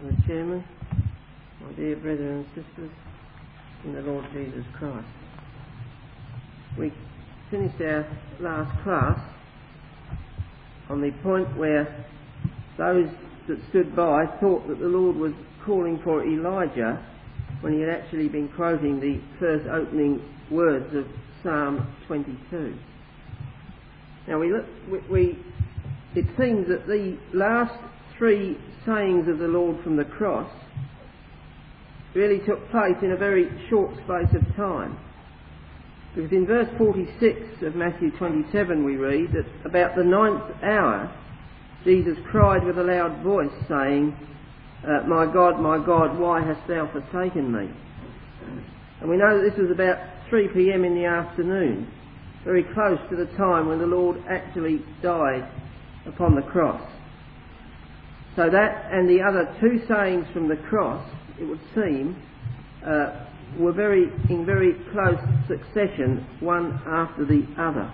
to the Chairman, my dear brethren and sisters in the Lord Jesus Christ. We finished our last class on the point where those that stood by thought that the Lord was calling for Elijah when he had actually been quoting the first opening words of Psalm 22. Now it seems that the last three sayings of the Lord from the cross really took place in a very short space of time. Because in verse 46 of Matthew 27 we read that about the 9th hour Jesus cried with a loud voice saying, my God, why hast thou forsaken me? And we know that this was about 3 p.m. in the afternoon, very close to the time when the Lord actually died upon the cross. So that and the other two sayings from the cross, it would seem, were in very close succession, one after the other.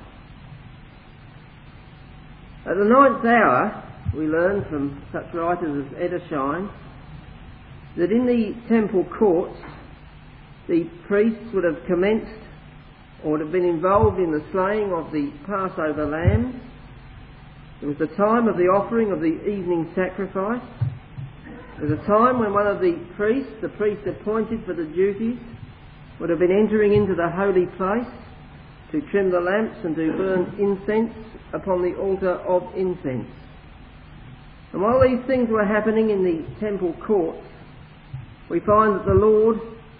At the 9th hour, we learn from such writers as Edersheim that in the temple courts the priests would have commenced or would have been involved in the slaying of the Passover lambs. It was the time of the offering of the evening sacrifice. It was a time when one of the priests appointed for the duties, would have been entering into the holy place to trim the lamps and to burn incense upon the altar of incense. And while these things were happening in the temple courts, we find that the Lord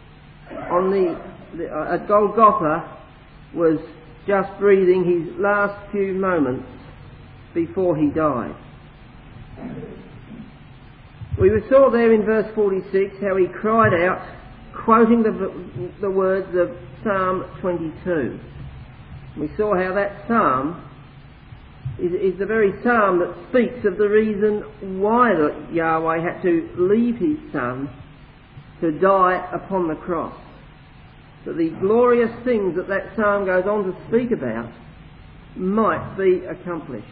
at Golgotha was just breathing his last few moments before he died. We saw there in verse 46 how he cried out, quoting the words of Psalm 22. We saw how that psalm is the very psalm that speaks of the reason why Yahweh had to leave his Son to die upon the cross. That the glorious things that psalm goes on to speak about might be accomplished.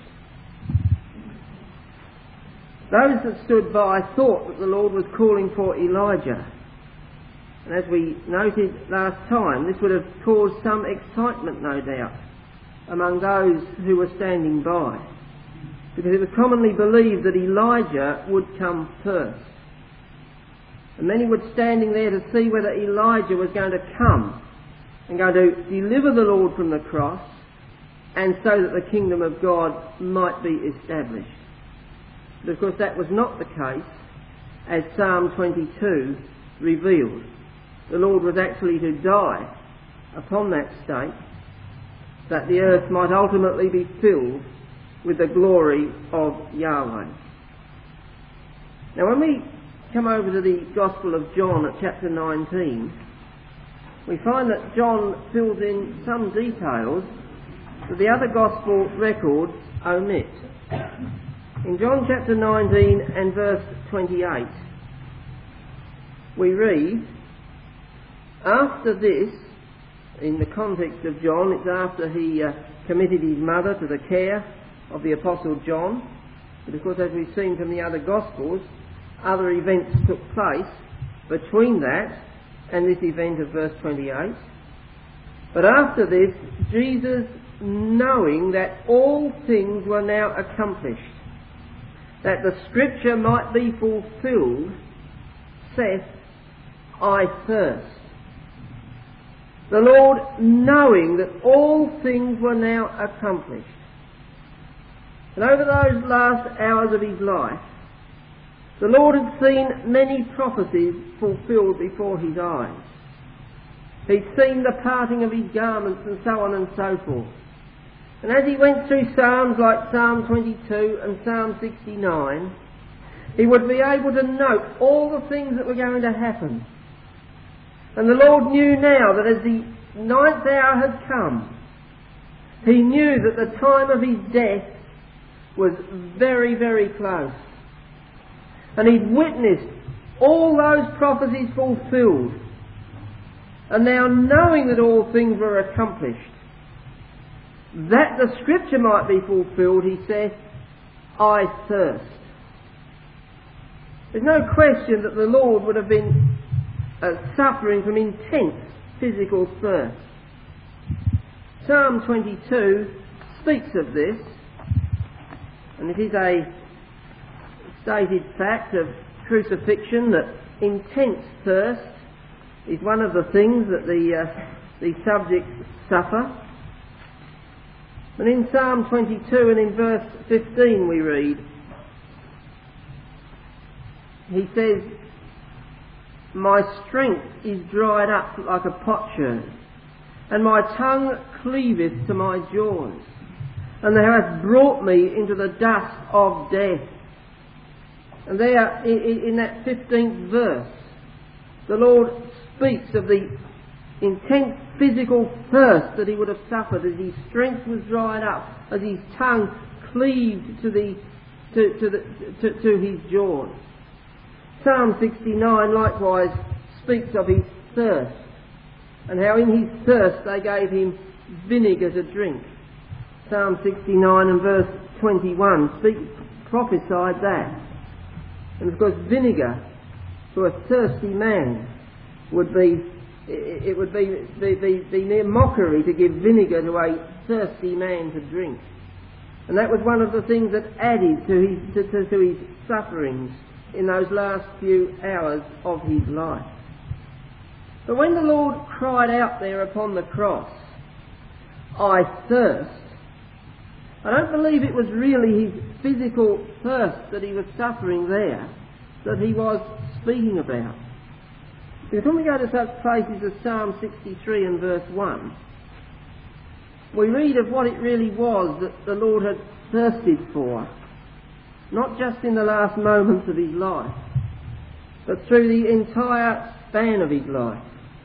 Those that stood by thought that the Lord was calling for Elijah. And as we noted last time, this would have caused some excitement, no doubt, among those who were standing by. Because it was commonly believed that Elijah would come first. And many were standing there to see whether Elijah was going to come and going to deliver the Lord from the cross, and so that the kingdom of God might be established. But of course that was not the case, as Psalm 22 revealed. The Lord was actually to die upon that stake, that the earth might ultimately be filled with the glory of Yahweh. Now when we come over to the Gospel of John at chapter 19, we find that John fills in some details that the other Gospel records omit. In John chapter 19 and verse 28, we read, after this, in the context of John, it's after he committed his mother to the care of the Apostle John. But of course, as we've seen from the other Gospels, other events took place between that and this event of verse 28. But after this, Jesus, knowing that all things were now accomplished, that the scripture might be fulfilled, saith, I thirst. The Lord, knowing that all things were now accomplished. And over those last hours of his life, the Lord had seen many prophecies fulfilled before his eyes. He'd seen the parting of his garments and so on and so forth. And as he went through Psalms like Psalm 22 and Psalm 69, he would be able to note all the things that were going to happen. And the Lord knew now that as the 9th hour had come, he knew that the time of his death was very, very close. And he'd witnessed all those prophecies fulfilled. And now knowing that all things were accomplished, that the scripture might be fulfilled, he says, I thirst. There's no question that the Lord would have been suffering from intense physical thirst. Psalm 22 speaks of this, and it is a stated fact of crucifixion that intense thirst is one of the things that the subjects suffer. And in Psalm 22 and in verse 15 we read, he says, "My strength is dried up like a potsherd, and my tongue cleaveth to my jaws. And thou hast brought me into the dust of death." And there, in that 15th verse, the Lord speaks of the intense physical thirst that he would have suffered as his strength was dried up, as his tongue cleaved to his jaws. Psalm 69 likewise speaks of his thirst, and how in his thirst they gave him vinegar to drink. Psalm 69 and verse 21 prophesied that. And of course vinegar to a thirsty man would be near mockery to give vinegar to a thirsty man to drink. And that was one of the things that added to his sufferings in those last few hours of his life. But when the Lord cried out there upon the cross, "I thirst," I don't believe it was really his physical thirst that he was suffering there that he was speaking about. Because when we go to such places as Psalm 63 and verse 1, we read of what it really was that the Lord had thirsted for, not just in the last moments of his life, but through the entire span of his life.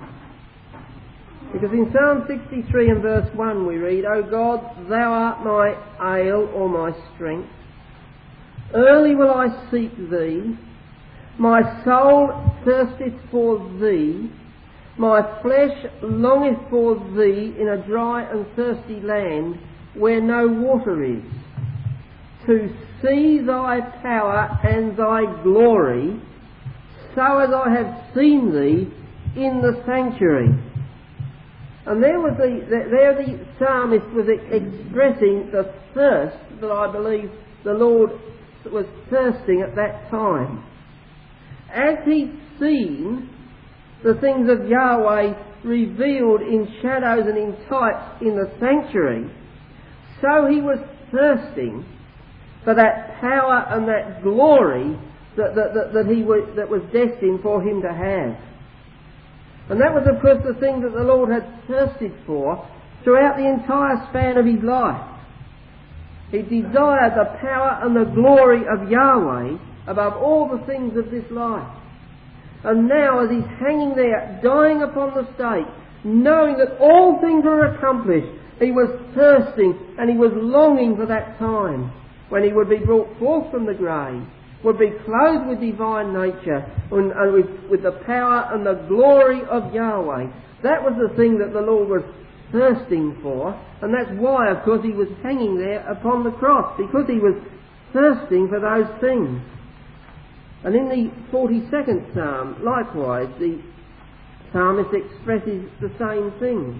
Because in Psalm 63 and verse 1 we read, "O God, thou art my ale or my strength. Early will I seek thee. My soul thirsteth for thee. My flesh longeth for thee in a dry and thirsty land where no water is, to see thy power and thy glory, so as I have seen thee in the sanctuary." And there the psalmist was expressing the thirst that I believe the Lord was thirsting at that time. As he'd seen the things of Yahweh revealed in shadows and in types in the sanctuary, so he was thirsting for that power and that glory that was destined for him to have. And that was of course the thing that the Lord had thirsted for throughout the entire span of his life. He desired the power and the glory of Yahweh above all the things of this life. And now as he's hanging there, dying upon the stake, knowing that all things were accomplished, he was thirsting and he was longing for that time when he would be brought forth from the grave, would be clothed with divine nature and with the power and the glory of Yahweh. That was the thing that the Lord was thirsting for, and that's why, of course, he was hanging there upon the cross, because he was thirsting for those things. And in the 42nd Psalm, likewise, the psalmist expresses the same thing.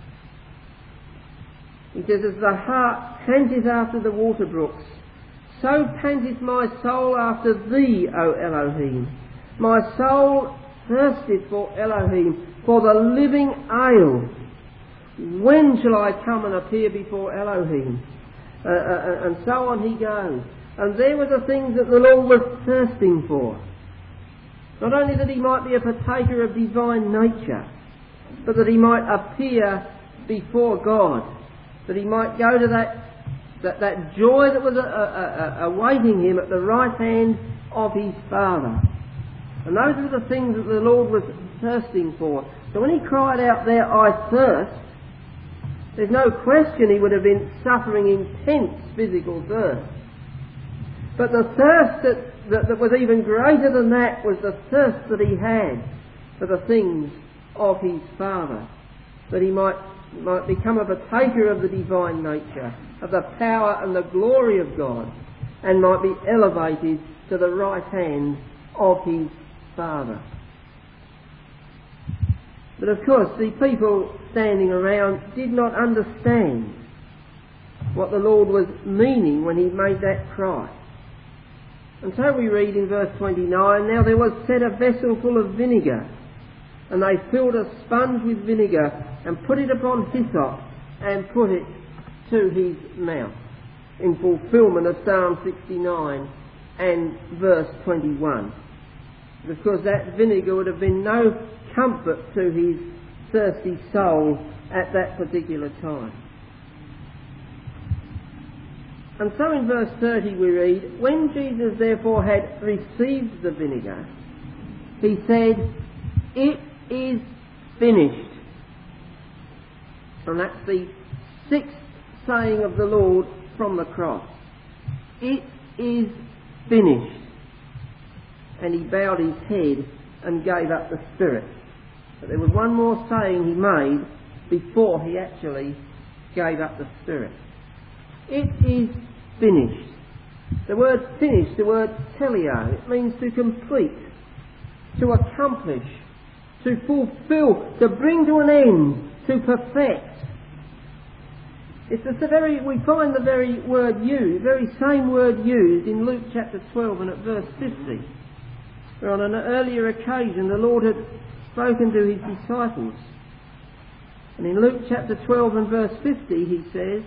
He says, "As the hart panteth after the water brooks, so panteth my soul after thee, O Elohim. My soul thirsteth for Elohim, for the living ale. When shall I come and appear before Elohim?" And so on he goes. And there were the things that the Lord was thirsting for. Not only that he might be a partaker of divine nature, but that he might appear before God, that he might go to that joy that was awaiting him at the right hand of his Father. And those were the things that the Lord was thirsting for. So when he cried out there, "I thirst," there's no question he would have been suffering intense physical thirst. But the thirst that was even greater than that was the thirst that he had for the things of his Father, that he might become a partaker of the divine nature, of the power and the glory of God, and might be elevated to the right hand of his Father. But of course, the people standing around did not understand what the Lord was meaning when he made that cry. And so we read in verse 29, "Now there was set a vessel full of vinegar, and they filled a sponge with vinegar and put it upon hyssop and put it to his mouth," in fulfilment of Psalm 69 and verse 21. Because that vinegar would have been no comfort to his thirsty soul at that particular time. And so in verse 30 we read, "When Jesus therefore had received the vinegar, he said, 'It is finished.'" And that's the sixth saying of the Lord from the cross. "It is finished." And he bowed his head and gave up the spirit. But there was one more saying he made before he actually gave up the spirit. It is finished. The word finished, the word teleo, it means to complete, to accomplish, to fulfill, to bring to an end, to perfect. It's we find the very word used, very same word used in Luke chapter 12 and at verse 50. Where on an earlier occasion the Lord had spoken to his disciples. And in Luke chapter 12 and verse 50 he says,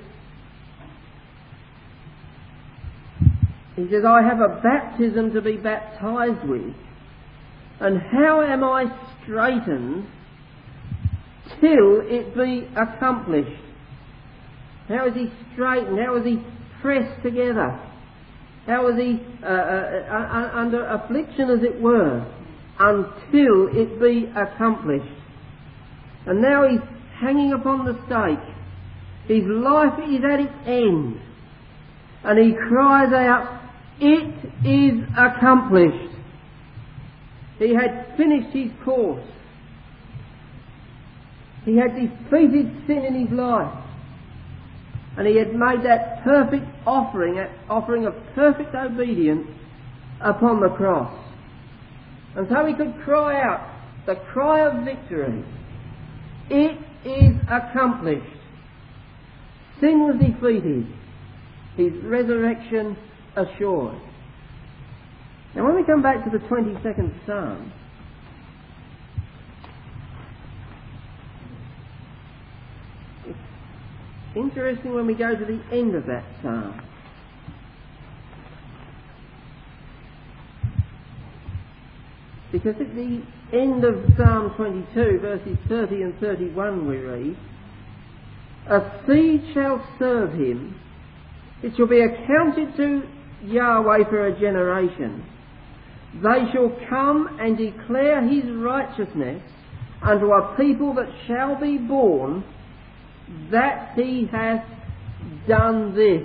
"I have a baptism to be baptized with, and how am I straitened till it be accomplished?" How is he straightened? How is he pressed together? How is he under affliction, as it were, until it be accomplished? And now he's hanging upon the stake. His life is at its end. And he cries out, "It is accomplished." He had finished his course. He had defeated sin in his life. And he had made that perfect offering of perfect obedience upon the cross. And so he could cry out the cry of victory. It is accomplished. Sin was defeated. His resurrection assured. Now when we come back to the 22nd Psalm, interesting when we go to the end of that psalm. Because at the end of Psalm 22, verses 30 and 31 we read, "A seed shall serve him, it shall be accounted to Yahweh for a generation. They shall come and declare his righteousness unto a people that shall be born, that he hath done this."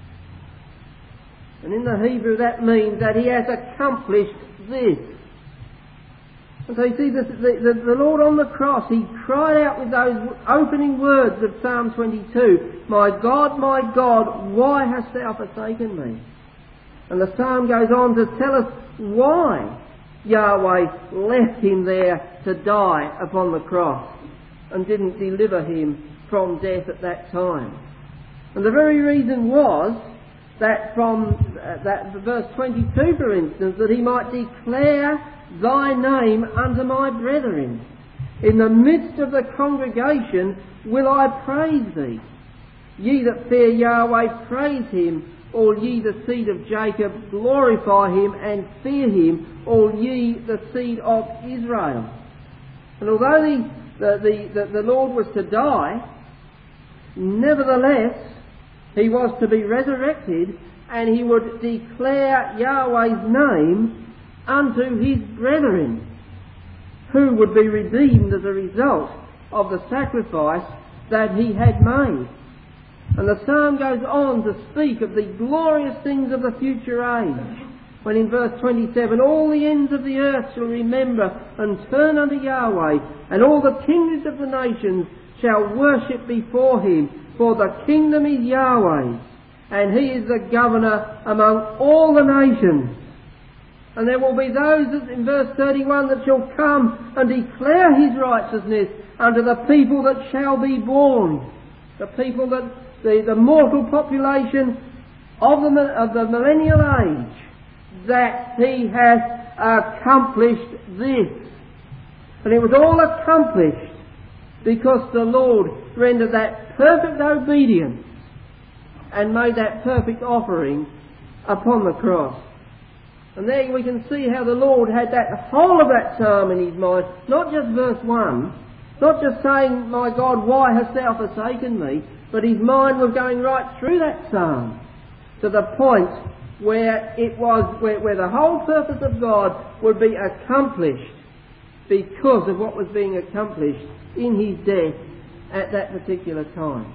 And in the Hebrew that means that he has accomplished this. And so you see the Lord on the cross, he cried out with those opening words of Psalm 22, my God, why hast thou forsaken me?" And the psalm goes on to tell us why Yahweh left him there to die upon the cross and didn't deliver him from death at that time. And the very reason was that from that verse 22, for instance, that he might declare thy name unto my brethren. In the midst of the congregation will I praise thee. Ye that fear Yahweh, praise him. All ye the seed of Jacob, glorify him and fear him, all ye the seed of Israel. And although the Lord was to die, nevertheless he was to be resurrected, and he would declare Yahweh's name unto his brethren, who would be redeemed as a result of the sacrifice that he had made. And the psalm goes on to speak of the glorious things of the future age, when in verse 27, "All the ends of the earth shall remember and turn unto Yahweh, and all the kingdoms of the nations shall worship before him, for the kingdom is Yahweh's, and he is the governor among all the nations. And there will be those, that, in verse 31, that shall come and declare his righteousness unto the people that shall be born. The people that, the mortal population of the millennial age, that he has accomplished this. And it was all accomplished because the Lord rendered that perfect obedience and made that perfect offering upon the cross. And there we can see how the Lord had that whole of that psalm in his mind, not just verse 1, not just saying, my God, why hast thou forsaken me? But his mind was going right through that psalm to the point where it was, where the whole purpose of God would be accomplished because of what was being accomplished in his death at that particular time.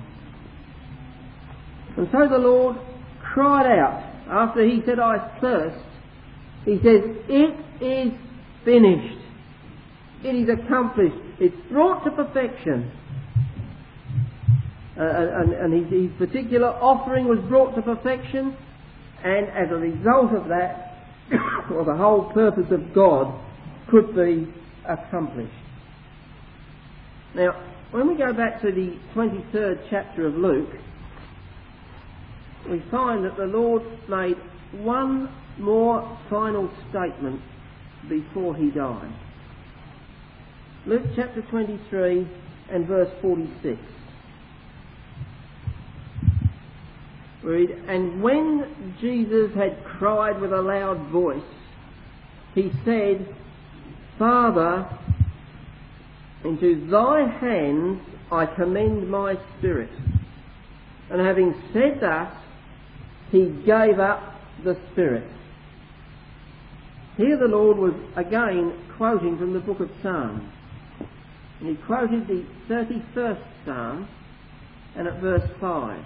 And so the Lord cried out, after he said, I thirst, he says, it is finished. It is accomplished. It's brought to perfection. And his particular offering was brought to perfection, and as a result of that, well, the whole purpose of God could be accomplished. Now, when we go back to the 23rd chapter of Luke, we find that the Lord made one more final statement before he died. Luke chapter 23 and verse 46. Read, and when Jesus had cried with a loud voice, he said, Father, into thy hands I commend my spirit. And having said that, he gave up the spirit. Here the Lord was again quoting from the book of Psalms. And he quoted the 31st Psalm, and at verse 5.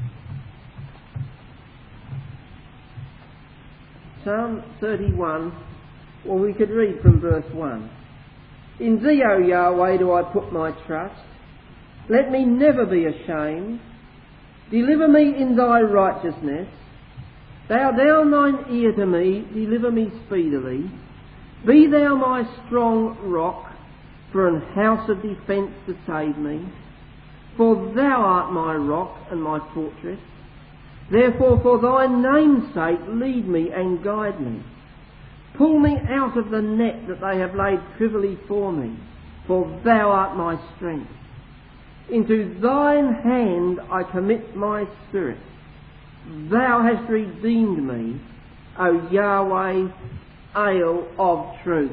Psalm 31, well, we could read from verse 1. In thee, O Yahweh, do I put my trust. Let me never be ashamed. Deliver me in thy righteousness. Bow down thine ear to me, deliver me speedily. Be thou my strong rock, for an house of defence to save me. For thou art my rock and my fortress. Therefore for thy name's sake lead me and guide me. Pull me out of the net that they have laid privily for me, for thou art my strength. Into thine hand I commit my spirit. Thou hast redeemed me, O Yahweh, Ale of truth.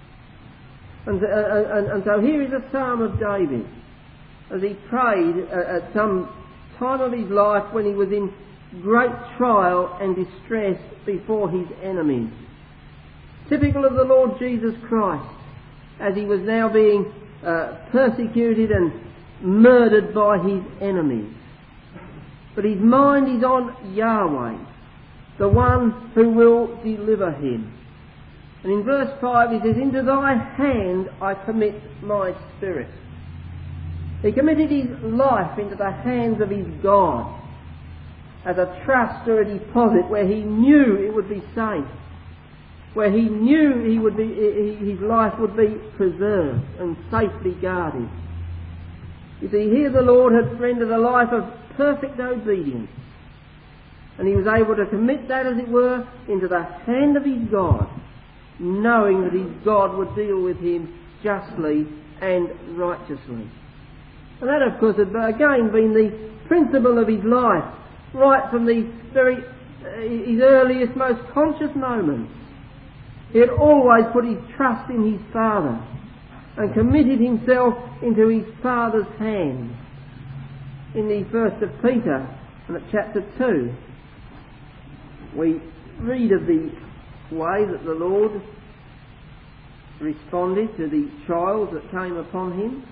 And so here is a psalm of David, as he prayed at some time of his life when he was in great trial and distress before his enemies. Typical of the Lord Jesus Christ, as he was now being persecuted and murdered by his enemies. But his mind is on Yahweh, the one who will deliver him. And in verse 5 he says, into thy hand I commit my spirit. He committed his life into the hands of his God as a trust or a deposit where he knew it would be safe, where he knew he would be, his life would be preserved and safely guarded. You see, here the Lord had rendered a life of perfect obedience, and he was able to commit that, as it were, into the hand of his God, knowing that his God would deal with him justly and righteously. And that, of course, had again been the principle of his life, right from the his earliest, most conscious moments. He had always put his trust in his Father and committed himself into his Father's hands. In the 1st of Peter, and at chapter 2, we read of the way that the Lord responded to the trials that came upon him.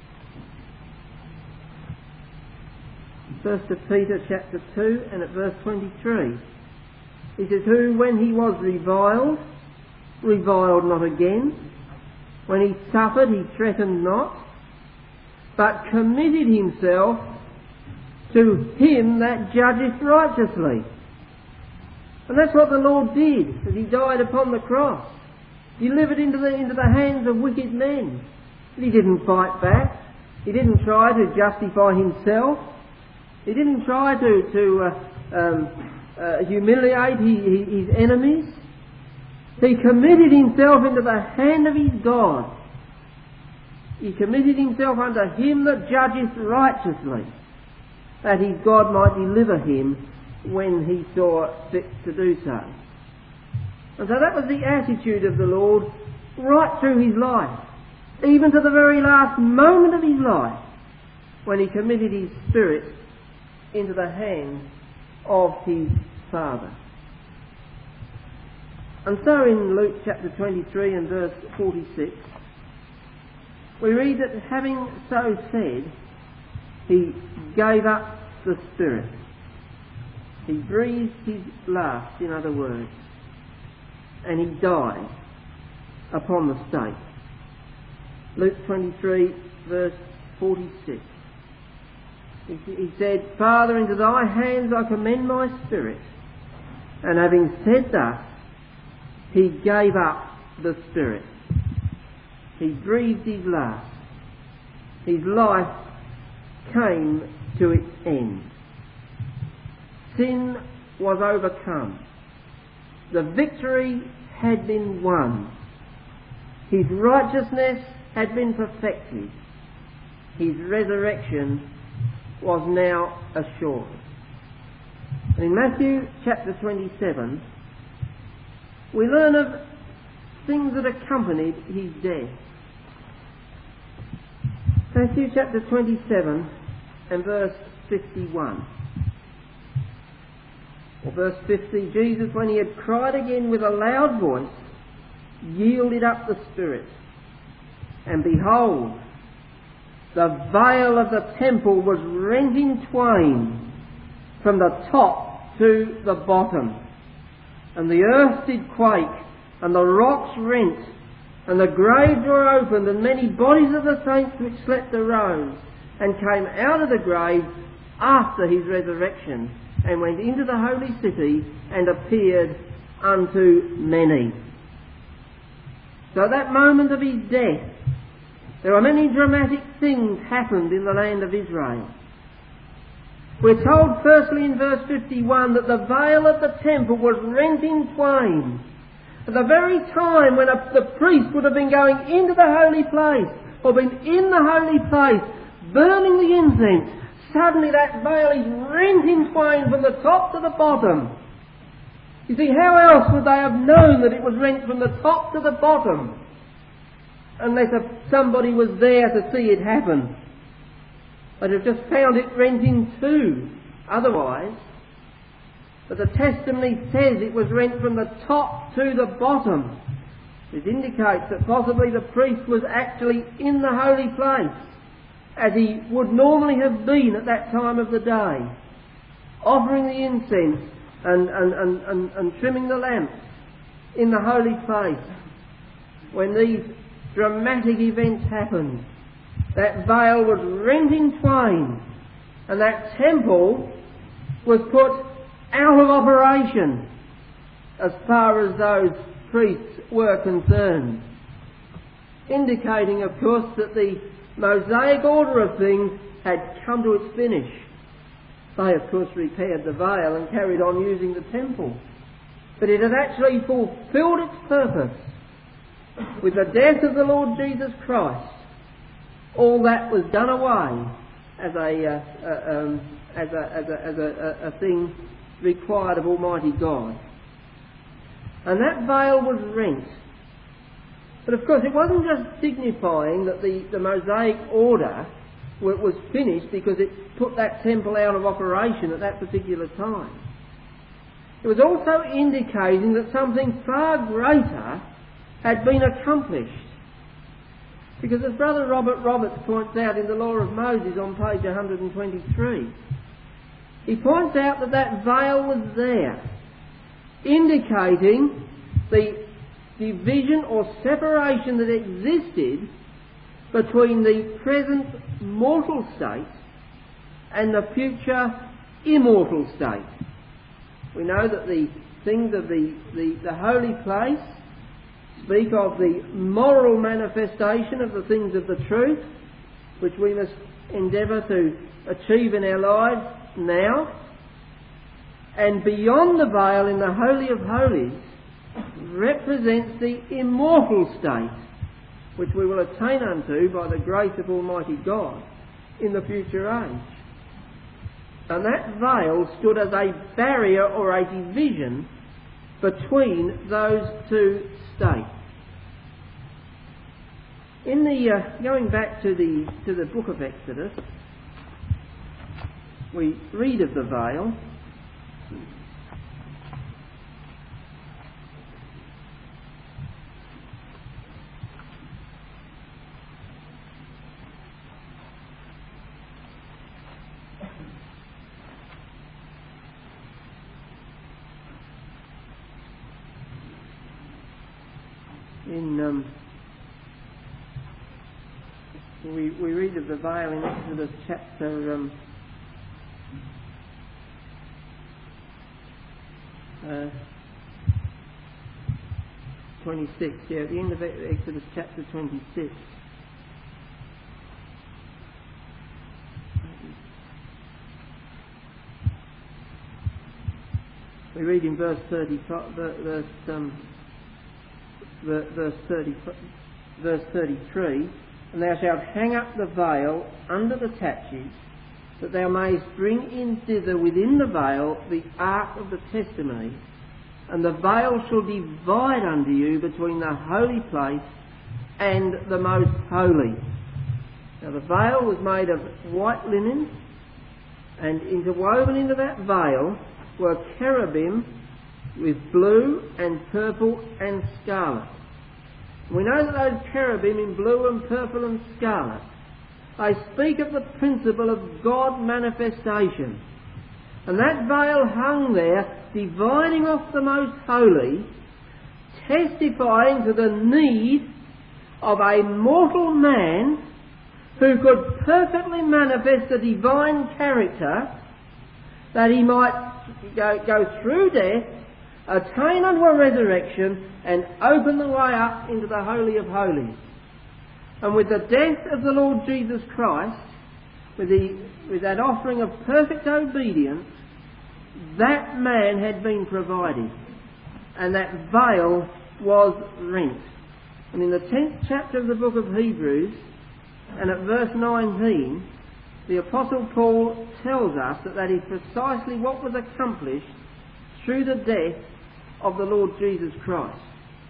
1st of Peter chapter 2 and at verse 23. He says, who when he was reviled not again. When he suffered, he threatened not, but committed himself to him that judgeth righteously. And that's what the Lord did as he died upon the cross. Delivered into the hands of wicked men. But he didn't fight back. He didn't try to justify himself. He didn't try to humiliate his enemies. He committed himself into the hand of his God. He committed himself unto him that judgeth righteously, that his God might deliver him when he saw fit to do so. And so that was the attitude of the Lord right through his life, even to the very last moment of his life, when he committed his spirit into the hands of his Father. And so in Luke chapter 23 and verse 46, we read that having so said, he gave up the spirit. He breathed his last, in other words, and he died upon the stake. Luke 23 verse 46. He said, Father, into thy hands I commend my spirit. And having said thus, he gave up the spirit. He breathed his last. His life came to its end. Sin was overcome. The victory had been won. His righteousness had been perfected. His resurrection was now assured. And in Matthew chapter 27, we learn of things that accompanied his death. Matthew chapter 27 and verse 51. Or verse 50, Jesus, when he had cried again with a loud voice, yielded up the spirit. And behold, the veil of the temple was rent in twain from the top to the bottom. And the earth did quake, and the rocks rent, and the graves were opened, and many bodies of the saints which slept arose, and came out of the grave after his resurrection, and went into the holy city, and appeared unto many. So at that moment of his death, there were many dramatic things happened in the land of Israel. We're told firstly in verse 51 that the veil of the temple was rent in twain. At the very time when the priest would have been going into the holy place, or been in the holy place, burning the incense, suddenly that veil is rent in twain from the top to the bottom. You see, how else would they have known that it was rent from the top to the bottom? Unless somebody was there to see it happen. They'd have just found it rent in two otherwise. But the testimony says it was rent from the top to the bottom. It indicates that possibly the priest was actually in the holy place, as he would normally have been at that time of the day, offering the incense and trimming the lamps in the holy place. When these dramatic events happened, that veil was rent in twain, and that temple was put out of operation as far as those priests were concerned, indicating, of course, that the Mosaic order of things had come to its finish. They, of course, repaired the veil and carried on using the temple, but it had actually fulfilled its purpose. With the death of the Lord Jesus Christ, all that was done away as a thing required of Almighty God. And that veil was rent. But of course it wasn't just signifying that the Mosaic order was finished because it put that temple out of operation at that particular time. It was also indicating that something far greater had been accomplished. Because as Brother Robert Roberts points out in the Law of Moses on page 123, he points out that veil was there, indicating the division or separation that existed between the present mortal state and the future immortal state. We know that the things of the holy place, speak of the moral manifestation of the things of the truth, which we must endeavour to achieve in our lives now. And beyond the veil in the Holy of Holies represents the immortal state, which we will attain unto by the grace of Almighty God in the future age. And that veil stood as a barrier or a division between those two states. In the going back to the book of Exodus, we read of the veil. We read of the veil in Exodus chapter 26. Yeah, at the end of Exodus chapter 26. We read in verse 33, and thou shalt hang up the veil under the taches, that thou mayest bring in thither within the veil the ark of the testimony, and the veil shall divide unto you between the holy place and the most holy. Now the veil was made of white linen, and interwoven into that veil were cherubim with blue and purple and scarlet. We know that those cherubim in blue and purple and scarlet, they speak of the principle of God manifestation. And that veil hung there, dividing off the most holy, testifying to the need of a mortal man who could perfectly manifest the divine character, that he might go through death, attain unto a resurrection, and open the way up into the Holy of Holies. And with the death of the Lord Jesus Christ, with that offering of perfect obedience, that man had been provided, and that veil was rent. And in the 10th chapter of the book of Hebrews, and at verse 19, the Apostle Paul tells us that is precisely what was accomplished through the death of the Lord Jesus Christ.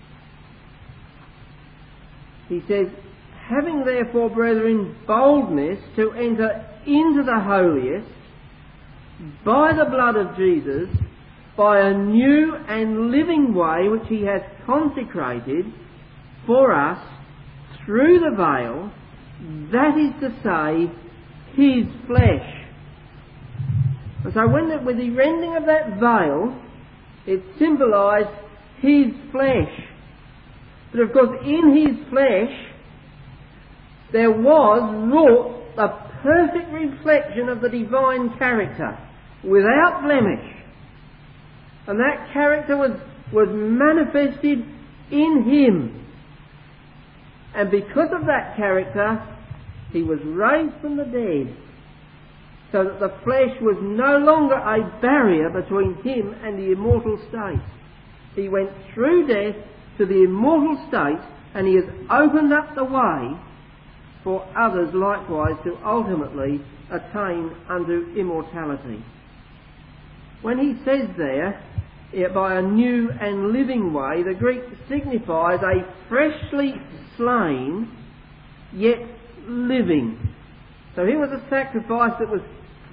He says, having therefore, brethren, boldness to enter into the holiest by the blood of Jesus, by a new and living way which he hath consecrated for us through the veil, that is to say, his flesh. And so with the rending of that veil, it symbolised his flesh. But of course, in his flesh, there was wrought the perfect reflection of the divine character, without blemish. And that character was manifested in him. And because of that character, he was raised from the dead, so that the flesh was no longer a barrier between him and the immortal state. He went through death to the immortal state, and he has opened up the way for others likewise to ultimately attain unto immortality. When he says there, by a new and living way, the Greek signifies a freshly slain, yet living. So here was a sacrifice that was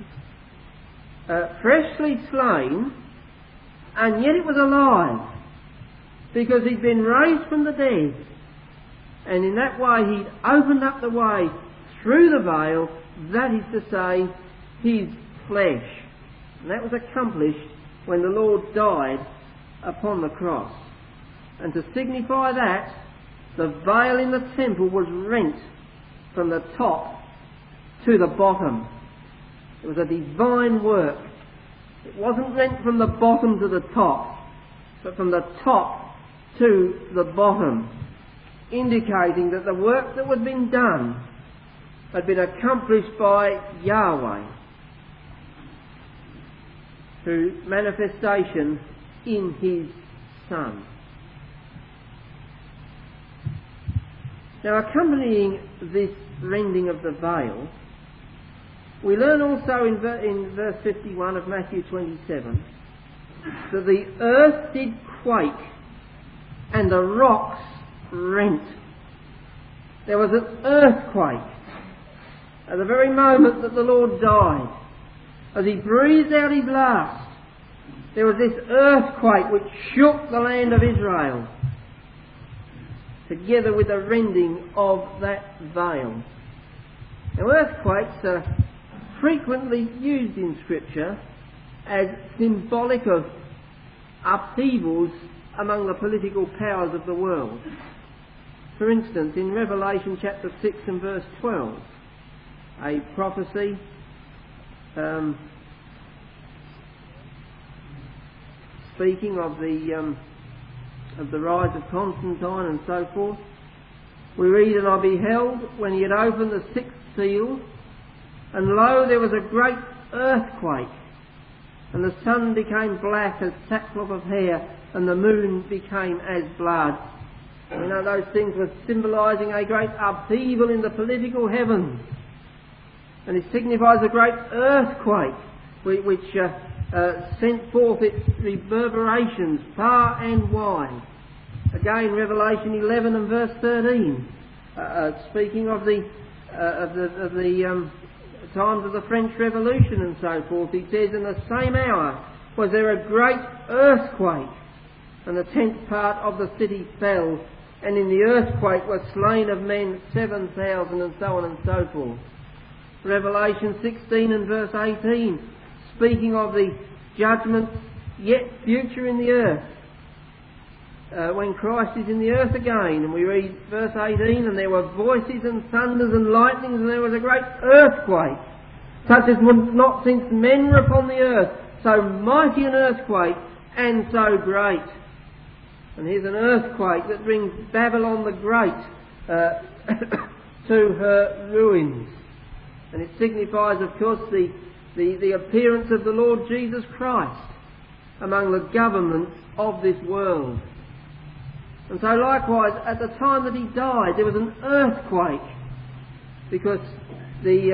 freshly slain, and yet it was alive, because he'd been raised from the dead, and in that way he'd opened up the way through the veil, that is to say, his flesh. And that was accomplished when the Lord died upon the cross. And to signify that, the veil in the temple was rent from the top to the bottom. It was a divine work. It wasn't rent from the bottom to the top. but from the top to the bottom, indicating that the work that had been done had been accomplished by Yahweh through manifestation in His Son. Now, accompanying this rending of the veil, we learn also in verse 51 of Matthew 27 that the earth did quake and the rocks rent. There was an earthquake at the very moment that the Lord died. As He breathed out His last, there was this earthquake which shook the land of Israel, together with the rending of that veil. Now, earthquakes are frequently used in Scripture as symbolic of upheavals among the political powers of the world. For instance, in Revelation chapter 6 and verse 12, a prophecy speaking of the rise of Constantine and so forth, we read, "And I beheld when he had opened the sixth seal, and lo, there was a great earthquake, and the sun became black as sackcloth of hair, and the moon became as blood." We know those things were symbolising a great upheaval in the political heavens. And it signifies a great earthquake which sent forth its reverberations far and wide. Again, Revelation 11 and verse 13, speaking of the times of the French Revolution and so forth, he says, "In the same hour was there a great earthquake, and the 10th part of the city fell, and in the earthquake were slain of men 7,000, and so on and so forth." Revelation 16 and verse 18, speaking of the judgment yet future in the earth, when Christ is in the earth again. And we read verse 18, "And there were voices and thunders and lightnings, and there was a great earthquake, such as was not since men were upon the earth, so mighty an earthquake, and so great." And here's an earthquake that brings Babylon the Great to her ruins. And it signifies, of course, the appearance of the Lord Jesus Christ among the governments of this world. And so likewise, at the time that He died, there was an earthquake, because the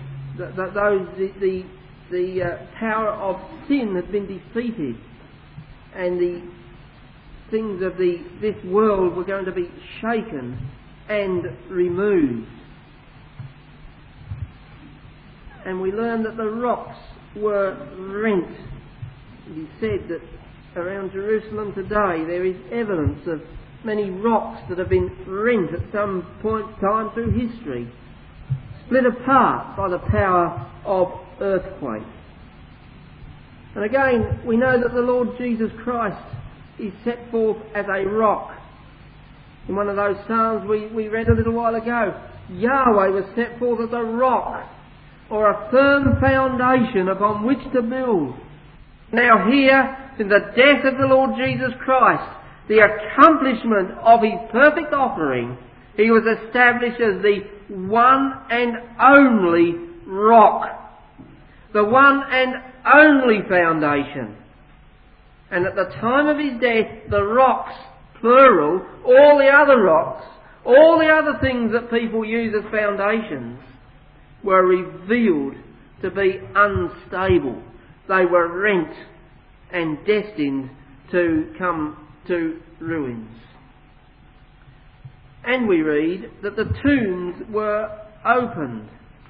power of sin had been defeated, and the things of this world were going to be shaken and removed. And we learn that the rocks were rent. It is said that around Jerusalem today there is evidence of many rocks that have been rent at some point in time through history, split apart by the power of earthquake. And again, we know that the Lord Jesus Christ is set forth as a rock. In one of those psalms we read a little while ago, Yahweh was set forth as a rock, or a firm foundation upon which to build. Now here, in the death of the Lord Jesus Christ, the accomplishment of His perfect offering, He was established as the one and only rock, the one and only foundation. And at the time of His death, the rocks, plural, all the other rocks, all the other things that people use as foundations, were revealed to be unstable. They were rent and destined to come to ruins. And we read that the tombs were opened.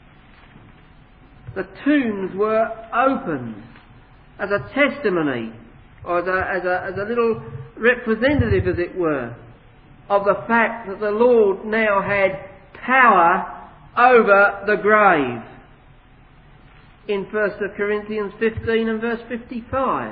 The tombs were opened as a testimony, or as a little representative, as it were, of the fact that the Lord now had power over the grave. In 1 Corinthians 15 and verse 55,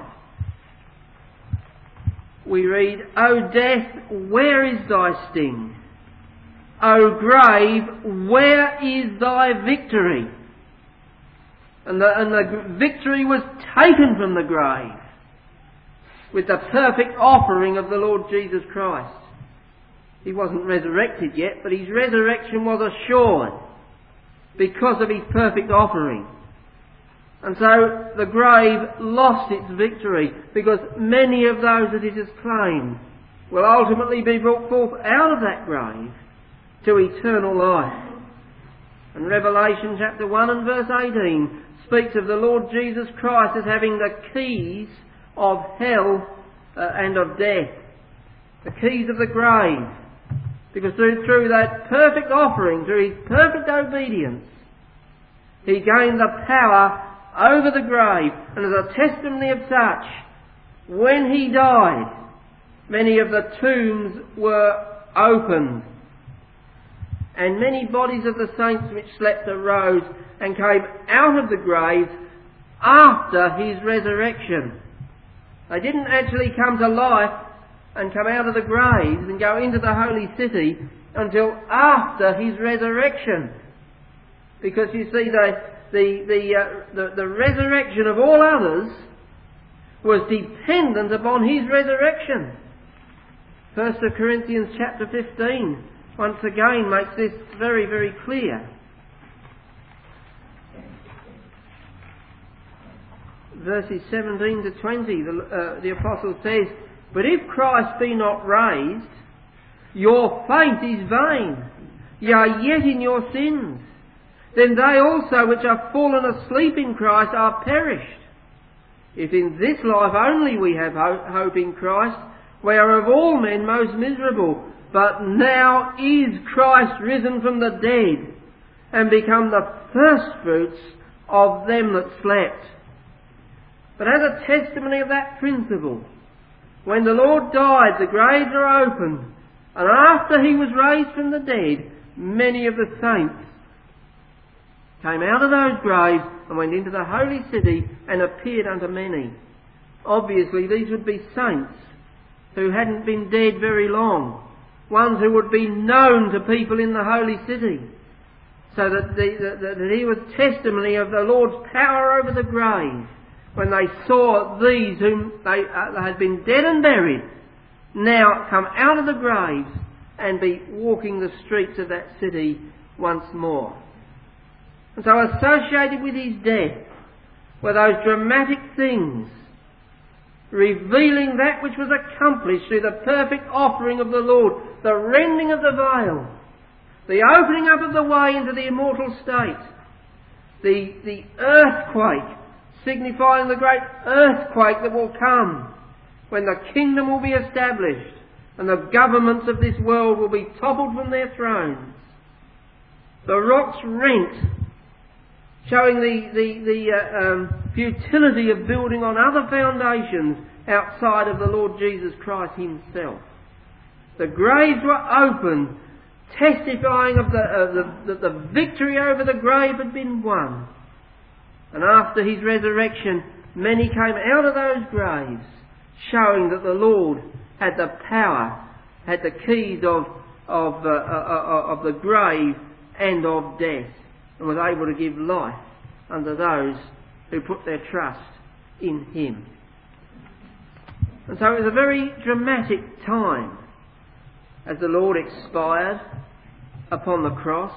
we read, "O death, where is thy sting? O grave, where is thy victory?" And the victory was taken from the grave. with the perfect offering of the Lord Jesus Christ. He wasn't resurrected yet, but his resurrection was assured because of his perfect offering. And so the grave lost its victory because many of those that it has claimed will ultimately be brought forth out of that grave to eternal life. And Revelation chapter 1 and verse 18 speaks of the Lord Jesus Christ as having the keys of hell and of death. The keys of the grave. Because through that perfect offering, through his perfect obedience, he gained the power over the grave. And as a testimony of such, when he died, many of the tombs were opened. And many bodies of the saints which slept arose and came out of the graves after his resurrection. They didn't actually come to life and come out of the graves and go into the holy city until after his resurrection. Because you see, the resurrection of all others was dependent upon his resurrection. 1 Corinthians chapter 15 once again makes this very, very clear. Verses 17 to 20, the apostle says, "But if Christ be not raised, your faith is vain. Ye are yet in your sins. Then they also which are fallen asleep in Christ are perished. If in this life only we have hope in Christ, we are of all men most miserable. But now is Christ risen from the dead, and become the firstfruits of them that slept." But as a testimony of that principle, when the Lord died, the graves are opened, and after he was raised from the dead, many of the saints came out of those graves and went into the holy city and appeared unto many. Obviously, these would be saints who hadn't been dead very long, ones who would be known to people in the holy city, so that he was testimony of the Lord's power over the grave when they saw these whom they had been dead and buried now come out of the graves and be walking the streets of that city once more. And so associated with his death were those dramatic things revealing that which was accomplished through the perfect offering of the Lord, the rending of the veil, the opening up of the way into the immortal state, the earthquake, signifying the great earthquake that will come when the kingdom will be established and the governments of this world will be toppled from their thrones. The rocks rent, showing the futility of building on other foundations outside of the Lord Jesus Christ himself. The graves were opened, testifying of that the victory over the grave had been won. And after his resurrection, many came out of those graves, showing that the Lord had the power, had the keys of the grave and of death, and was able to give life unto those who put their trust in him. And so it was a very dramatic time as the Lord expired upon the cross.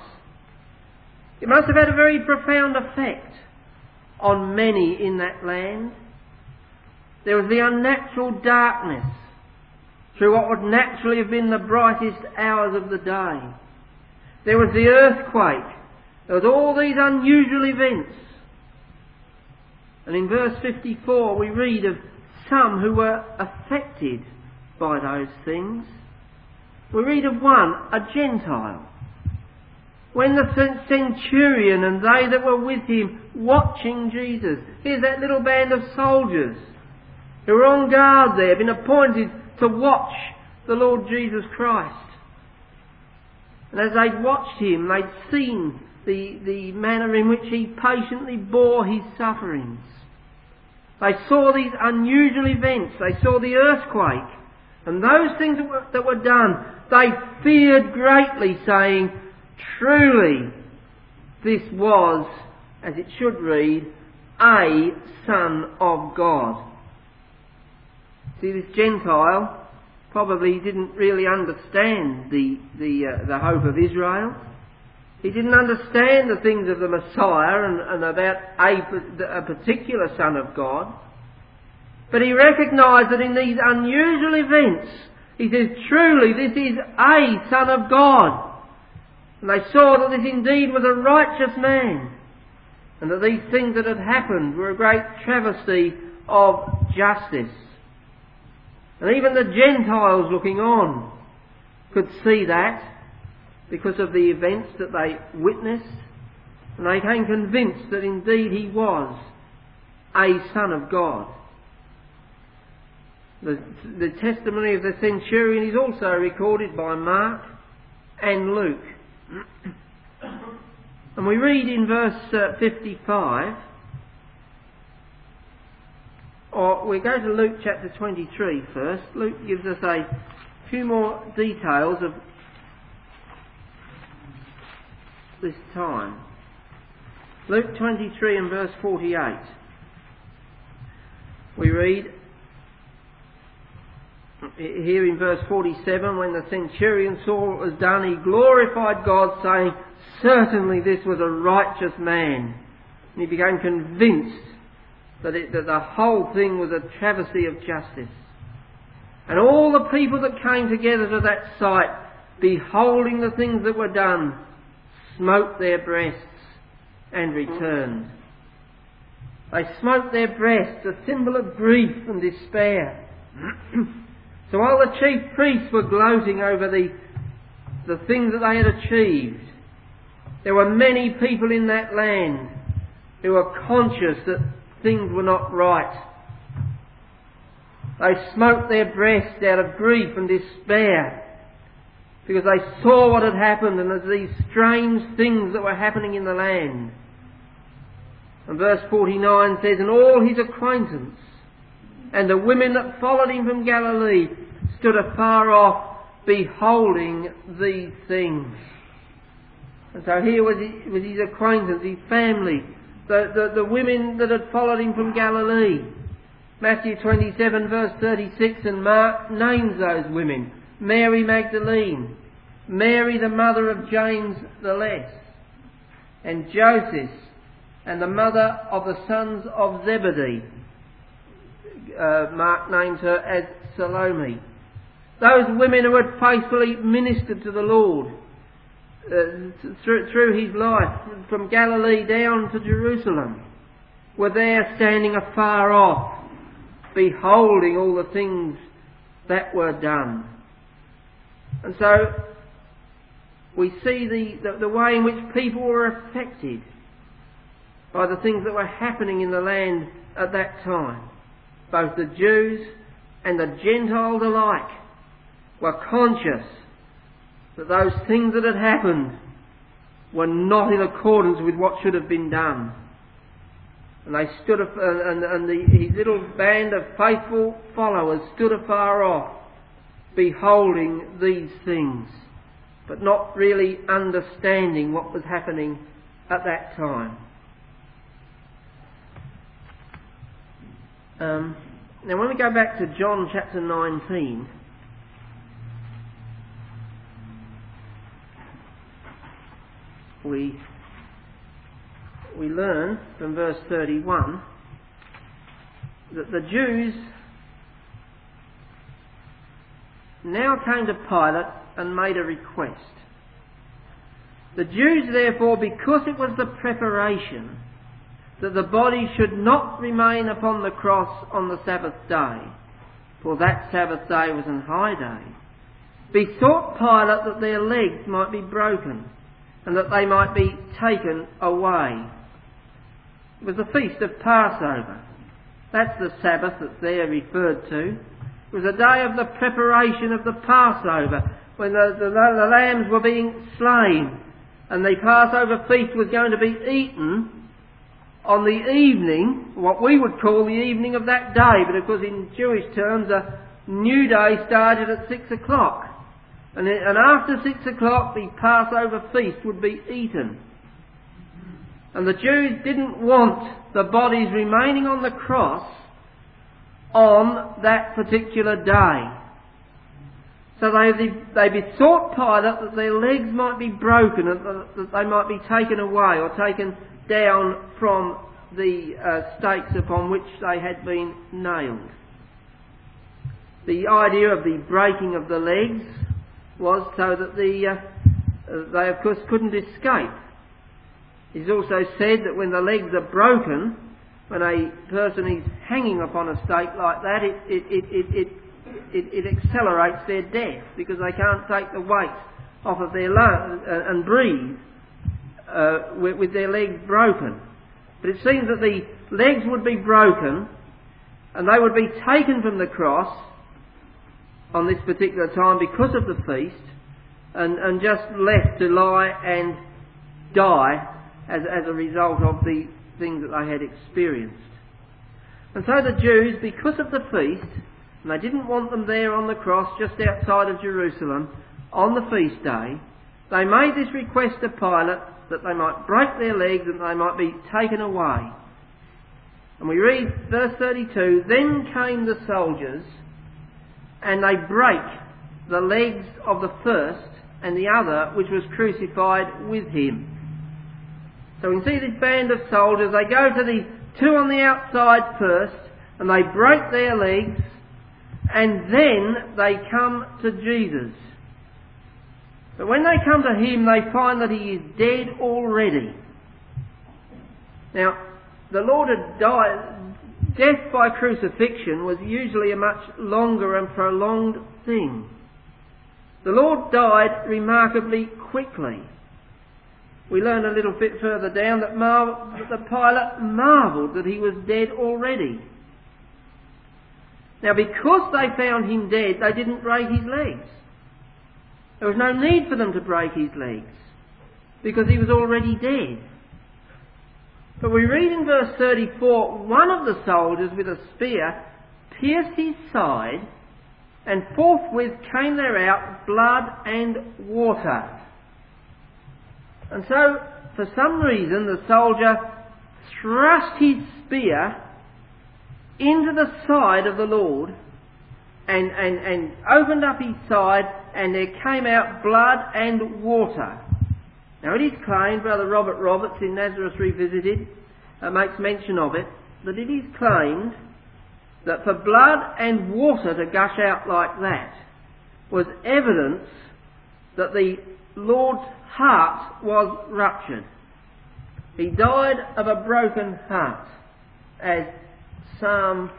It must have had a very profound effect on many in that land. There was the unnatural darkness through what would naturally have been the brightest hours of the day. There was the earthquake. There was all these unusual events. And in verse 54 we read of some who were affected by those things. We read of one, a Gentile. When the centurion and they that were with him watching Jesus, here's that little band of soldiers who were on guard there, been appointed to watch the Lord Jesus Christ. And as they'd watched him, they'd seen the manner in which he patiently bore his sufferings. They saw these unusual events. They saw the earthquake. And those things that were done, they feared greatly, saying, "Truly, this was," as it should read, "a Son of God." See, this Gentile probably didn't really understand the hope of Israel. He didn't understand the things of the Messiah and about a particular Son of God. But he recognised that in these unusual events, he says, truly this is a Son of God. And they saw that this indeed was a righteous man, and that these things that had happened were a great travesty of justice. And even the Gentiles looking on could see that because of the events that they witnessed, and they became convinced that indeed he was a Son of God. The testimony of the centurion is also recorded by Mark and Luke. And we read in verse 55, or we go to Luke chapter 23 first. Luke gives us a few more details of this time. Luke 23 and verse 48. We read here in verse 47, when the centurion saw what was done, he glorified God, saying, certainly this was a righteous man. And he became convinced that the whole thing was a travesty of justice. And all the people that came together to that sight, beholding the things that were done, smote their breasts and returned. They smote their breasts, a symbol of grief and despair. So while the chief priests were gloating over the things that they had achieved, there were many people in that land who were conscious that things were not right. They smote their breasts out of grief and despair because they saw what had happened and there's these strange things that were happening in the land. And verse 49 says, and all his acquaintance and the women that followed him from Galilee stood afar off, beholding these things. And so here was his acquaintance, his family, the women that had followed him from Galilee. Matthew 27 verse 36, and Mark names those women. Mary Magdalene, Mary the mother of James the Less, and Joseph, and the mother of the sons of Zebedee. Mark names her as Salome. Those women who had faithfully ministered to the Lord through his life, from Galilee down to Jerusalem, were there standing afar off, beholding all the things that were done. And so we see the way in which people were affected by the things that were happening in the land at that time. Both the Jews and the Gentiles alike were conscious that those things that had happened were not in accordance with what should have been done. And they stood, his little band of faithful followers stood afar off, beholding these things, but not really understanding what was happening at that time. Now when we go back to John chapter 19, we learn from verse 31 that the Jews now came to Pilate and made a request. The Jews therefore, because it was the preparation that the body should not remain upon the cross on the Sabbath day, for that Sabbath day was an high day, besought Pilate that their legs might be broken and that they might be taken away. It was the feast of Passover. That's the Sabbath that's there referred to. It was a day of the preparation of the Passover, when the lambs were being slain, and the Passover feast was going to be eaten on the evening, what we would call the evening of that day, but of course in Jewish terms a new day started at 6 o'clock. And after 6 o'clock the Passover feast would be eaten. And the Jews didn't want the bodies remaining on the cross on that particular day. So they besought Pilate that their legs might be broken, and that they might be taken away or taken down from the stakes upon which they had been nailed. The idea of the breaking of the legs was so that they of course couldn't escape. It's also said that when the legs are broken, when a person is hanging upon a stake like that, it accelerates their death because they can't take the weight off of their lungs and breathe with their legs broken. But it seems that the legs would be broken and they would be taken from the cross on this particular time because of the feast and just left to lie and die as a result of the things that they had experienced. And so the Jews, because of the feast, and they didn't want them there on the cross just outside of Jerusalem on the feast day, they made this request to Pilate that they might break their legs and they might be taken away. And we read verse 32, "Then came the soldiers and they break the legs of the first and the other which was crucified with him." So we can see this band of soldiers, they go to the two on the outside first and they break their legs, and then they come to Jesus. But when they come to him, they find that he is dead already. Now, the Lord had died. Death by crucifixion was usually a much longer and prolonged thing. The Lord died remarkably quickly. We learn a little bit further down that the Pilate marvelled that he was dead already. Now, because they found him dead, they didn't break his legs. There was no need for them to break his legs, because he was already dead. But we read in verse 34, one of the soldiers with a spear pierced his side, and forthwith came there out blood and water. And so, for some reason, the soldier thrust his spear into the side of the Lord and opened up his side, and there came out blood and water. Now it is claimed, Brother Robert Roberts in Nazareth Revisited makes mention of it, that it is claimed that for blood and water to gush out like that was evidence that the Lord's heart was ruptured. He died of a broken heart, as Psalm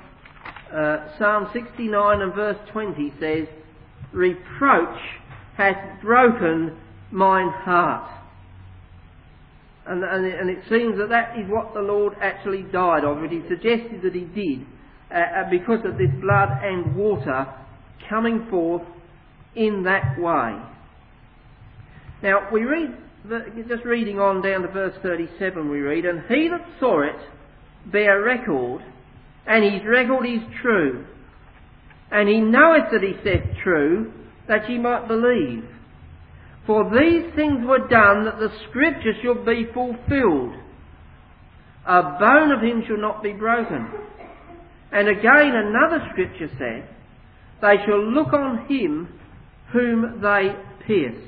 69 and verse 20 says, "Reproach hath broken mine heart." And it seems that is what the Lord actually died of. It is suggested that he did because of this blood and water coming forth in that way. Now we read, just reading on down to verse 37, we read, "And he that saw it bare record, and his record is true. And he knoweth that he saith true, that ye might believe. For these things were done, that the scripture should be fulfilled. A bone of him shall not be broken. And again another scripture said, They shall look on him whom they pierced."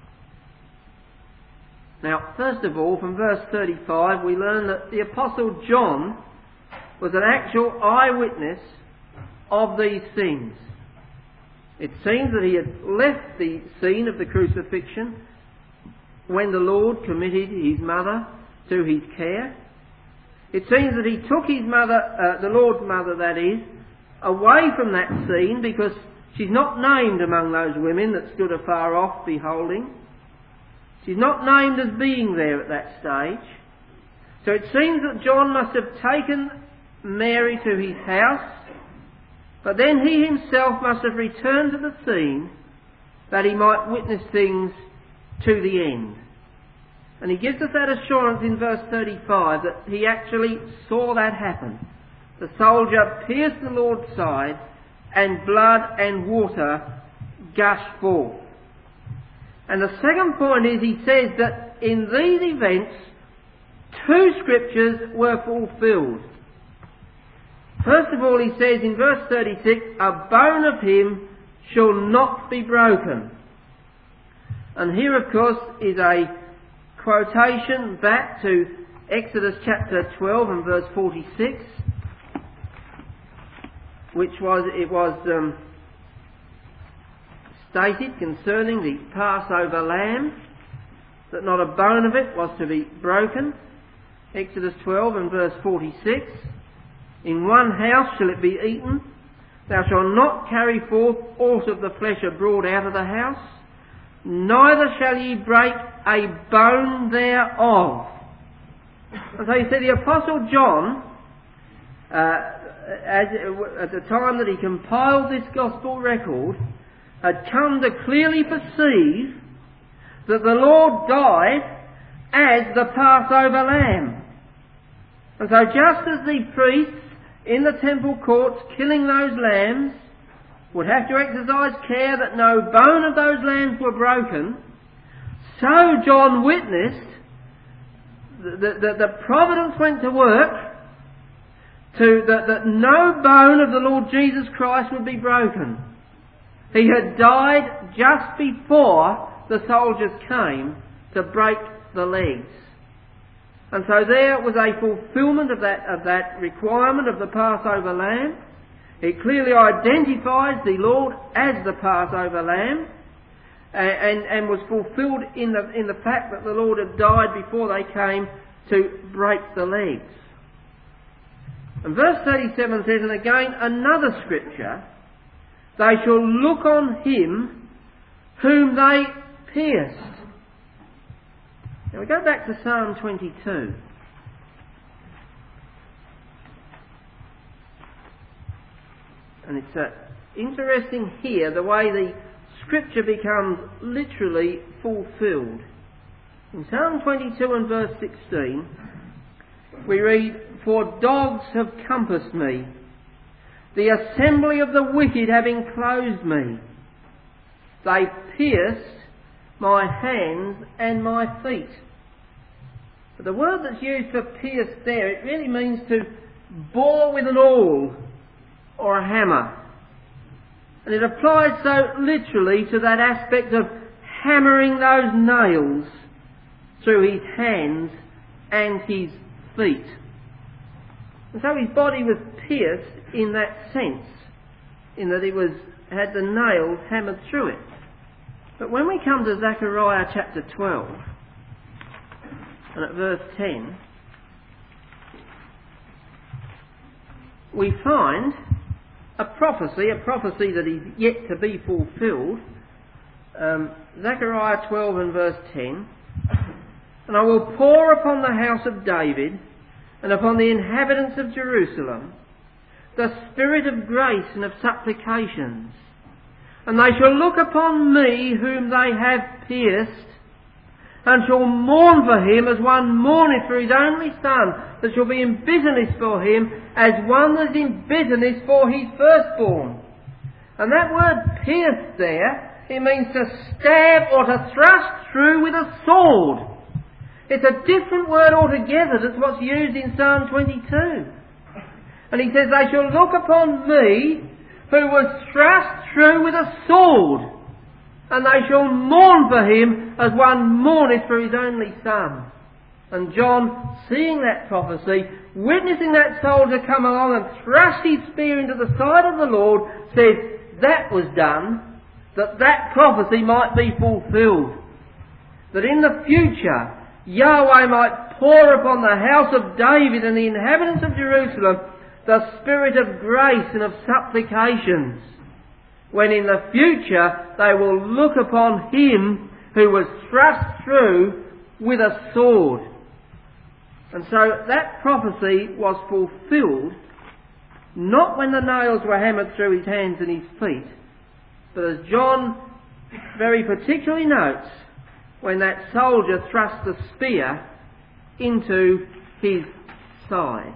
Now, first of all, from verse 35, we learn that the Apostle John was an actual eyewitness of these things. It seems that he had left the scene of the crucifixion when the Lord committed his mother to his care. It seems that he took his mother, the Lord's mother that is, away from that scene because she's not named among those women that stood afar off beholding. She's not named as being there at that stage. So it seems that John must have taken Mary to his house, but then he himself must have returned to the scene that he might witness things to the end. And he gives us that assurance in verse 35 that he actually saw that happen. The soldier pierced the Lord's side, and blood and water gushed forth. And the second point is, he says that in these events, two scriptures were fulfilled. First of all, he says in verse 36, a bone of him shall not be broken. And here, of course, is a quotation back to Exodus chapter 12 and verse 46, which was stated concerning the Passover lamb, that not a bone of it was to be broken. Exodus 12 and verse 46, in one house shall it be eaten, thou shalt not carry forth aught of the flesh abroad out of the house, neither shall ye break a bone thereof. And so you see, the Apostle John, at the time that he compiled this gospel record, had come to clearly perceive that the Lord died as the Passover lamb. And so just as the priests in the temple courts killing those lambs would have to exercise care that no bone of those lambs were broken, so John witnessed that providence went to work that no bone of the Lord Jesus Christ would be broken. He had died just before the soldiers came to break the legs. And so there was a fulfilment of that requirement of the Passover lamb. It clearly identifies the Lord as the Passover lamb, and was fulfilled in the fact that the Lord had died before they came to break the legs. And verse 37 says, and again another scripture, they shall look on him whom they pierced. Now we go back to Psalm 22. And it's interesting here the way the scripture becomes literally fulfilled. In Psalm 22 and verse 16 we read, for dogs have compassed me, the assembly of the wicked have enclosed me. They pierced my hands and my feet. But the word that's used for pierce there, it really means to bore with an awl or a hammer. And it applies so literally to that aspect of hammering those nails through his hands and his feet. And so his body was pierced in that sense, in that it had the nails hammered through it. But when we come to Zechariah chapter 12, and at verse 10, we find a prophecy that is yet to be fulfilled. Zechariah 12 and verse 10, and I will pour upon the house of David and upon the inhabitants of Jerusalem the spirit of grace and of supplications, and they shall look upon me whom they have pierced, and shall mourn for him as one mourneth for his only son, that shall be in bitterness for him as one that is in bitterness for his firstborn. And that word pierced there, it means to stab or to thrust through with a sword. It's a different word altogether than what's used in Psalm 22. And he says, they shall look upon me who was thrust through with a sword, and they shall mourn for him as one mourneth for his only son. And John, seeing that prophecy, witnessing that soldier come along and thrust his spear into the side of the Lord, says that was done, that prophecy might be fulfilled. That in the future, Yahweh might pour upon the house of David and the inhabitants of Jerusalem the spirit of grace and of supplications, when in the future they will look upon him who was thrust through with a sword. And so that prophecy was fulfilled not when the nails were hammered through his hands and his feet, but as John very particularly notes, when that soldier thrust the spear into his side.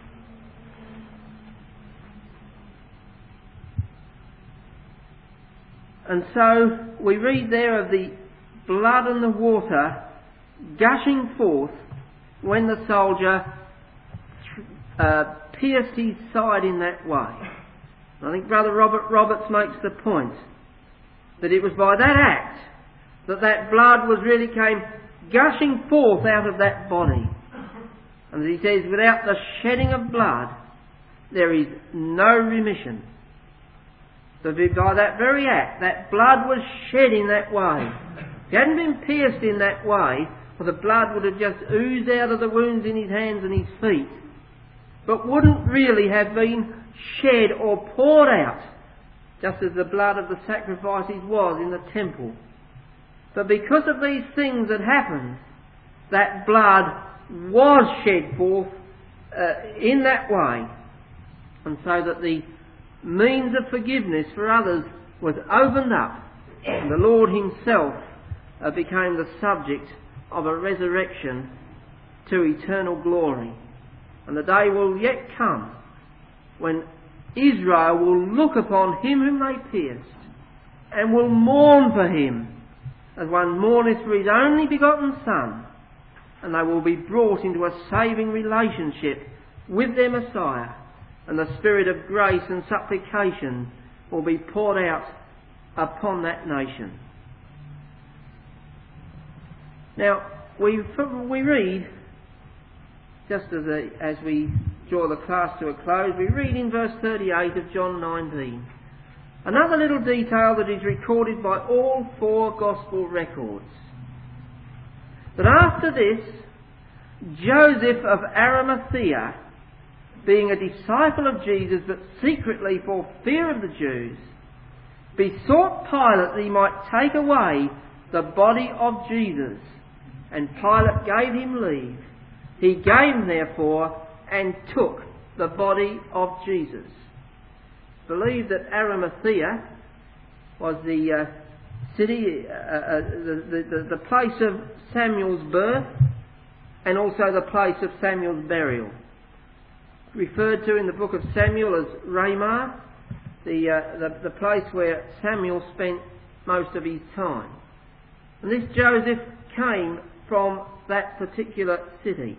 And so we read there of the blood and the water gushing forth when the soldier pierced his side in that way. I think Brother Robert Roberts makes the point that it was by that act that blood really came gushing forth out of that body. And as he says, without the shedding of blood, there is no remission. So by that very act, that blood was shed in that way. If he hadn't been pierced in that way, well, the blood would have just oozed out of the wounds in his hands and his feet, but wouldn't really have been shed or poured out, just as the blood of the sacrifices was in the temple. But because of these things that happened, that blood was shed forth in that way, and so that the means of forgiveness for others was opened up, and the Lord himself became the subject of a resurrection to eternal glory. And the day will yet come when Israel will look upon him whom they pierced and will mourn for him as one mourneth for his only begotten Son, and they will be brought into a saving relationship with their Messiah, and the Spirit of grace and supplication will be poured out upon that nation. Now, we read, just as we draw the class to a close, we read in verse 38 of John 19, another little detail that is recorded by all four Gospel records. That after this, Joseph of Arimathea, being a disciple of Jesus, but secretly for fear of the Jews, besought Pilate that he might take away the body of Jesus, and Pilate gave him leave. He came therefore and took the body of Jesus. It's believed that Arimathea was the city, the place of Samuel's birth, and also the place of Samuel's burial. Referred to in the book of Samuel as Ramah, the place where Samuel spent most of his time. And this Joseph came from that particular city.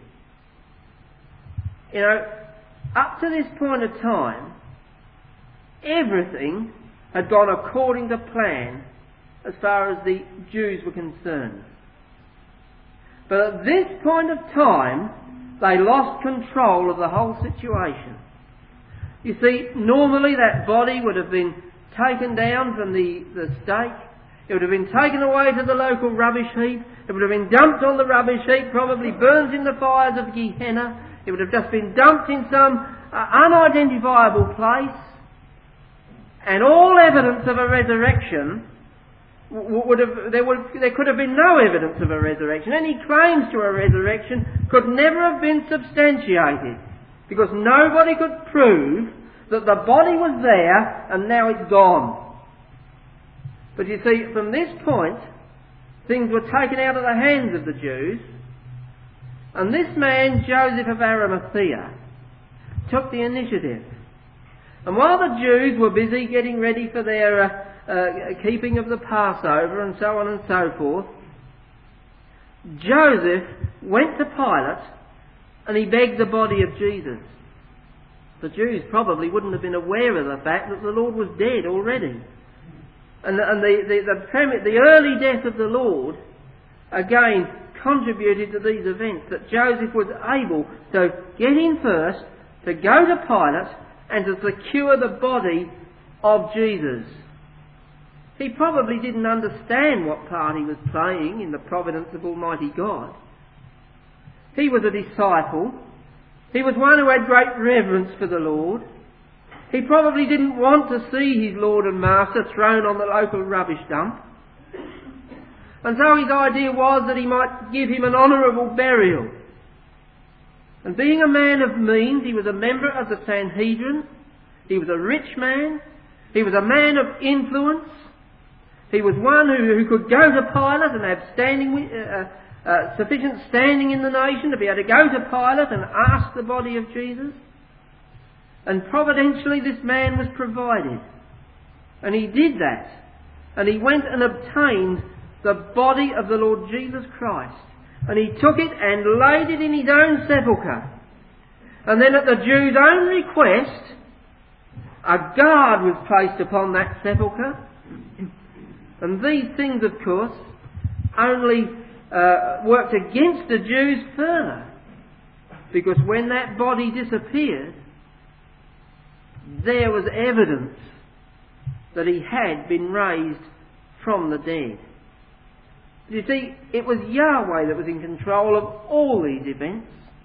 You know, up to this point of time, everything had gone according to plan as far as the Jews were concerned. But at this point of time, they lost control of the whole situation. You see, normally that body would have been taken down from the stake. It would have been taken away to the local rubbish heap. It would have been dumped on the rubbish heap, probably burned in the fires of Gehenna. It would have just been dumped in some unidentifiable place. And all evidence of a resurrection there could have been no evidence of a resurrection. Any claims to a resurrection could never have been substantiated, because nobody could prove that the body was there and now it's gone. But you see, from this point, things were taken out of the hands of the Jews, and this man, Joseph of Arimathea, took the initiative. And while the Jews were busy getting ready for their keeping of the Passover and so on and so forth, Joseph went to Pilate and he begged the body of Jesus. The Jews probably wouldn't have been aware of the fact that the Lord was dead already. And the early death of the Lord again contributed to these events, that Joseph was able to get in first, to go to Pilate and to secure the body of Jesus. He probably didn't understand what part he was playing in the providence of Almighty God. He was a disciple. He was one who had great reverence for the Lord. He probably didn't want to see his Lord and Master thrown on the local rubbish dump. And so his idea was that he might give him an honourable burial. And being a man of means, he was a member of the Sanhedrin. He was a rich man. He was a man of influence. He was one who could go to Pilate and have sufficient standing in the nation to be able to go to Pilate and ask the body of Jesus. And providentially this man was provided. And he did that. And he went and obtained the body of the Lord Jesus Christ. And he took it and laid it in his own sepulchre. And then at the Jews' own request, a guard was placed upon that sepulchre. And these things, of course, only worked against the Jews further. Because when that body disappeared, there was evidence that he had been raised from the dead. You see, it was Yahweh that was in control of all these events.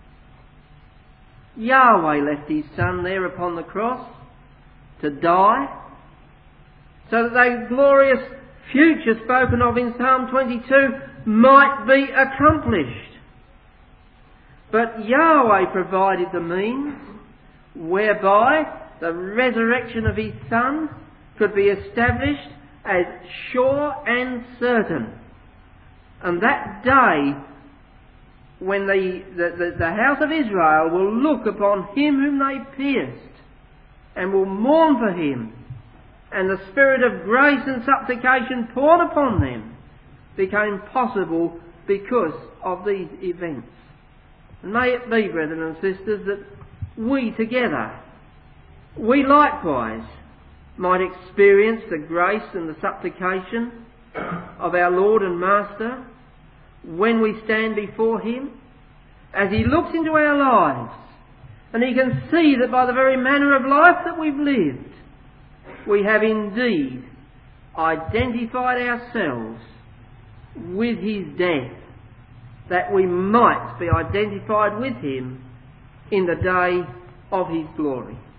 Yahweh left his Son there upon the cross to die, so that the glorious future spoken of in Psalm 22 might be accomplished. But Yahweh provided the means whereby the resurrection of his Son could be established as sure and certain. And that day, when the house of Israel will look upon him whom they pierced, and will mourn for him, and the spirit of grace and supplication poured upon them, became possible because of these events. And may it be, brethren and sisters, that we together, we likewise, might experience the grace and the supplication of our Lord and Master when we stand before him, as he looks into our lives, and he can see that by the very manner of life that we've lived, we have indeed identified ourselves with his death, that we might be identified with him in the day of his glory.